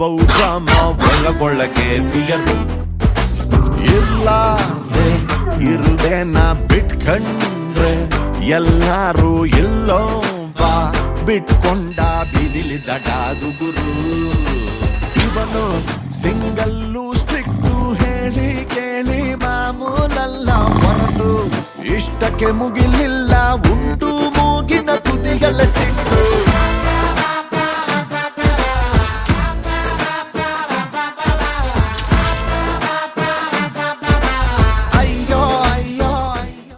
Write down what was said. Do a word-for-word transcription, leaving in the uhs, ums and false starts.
ಬೌ drama ಒಳಗೊಳಗೆ fear ಇರ್ಲಾರ್ದೆ ಇರುವೆನ ಬಿಟ್ಕಂಡ್ರೆ ಎಲ್ಲಾರು ಎಲ್ಲೋ ಬಾ ಬಿಟ್ಕೊಂಡ ಬಿದಿಲಿ ದಡಾದು ಗುರು ಇವನು ಸಿಂಗಲ್ಲು ಸ್ಟ್ರಿಕ್ಟು ಹೇಳಿ ಕೇಳಿ ಮಾಮೂಲಲ್ಲ ಹೊರಟು ಇಷ್ಟಕ್ಕೆ ಮುಗಿಲಿಲ್ಲ ಉಂಟು ಮೂಗಿನ ತುದಿಗಳ ಸಿಟ್ಟು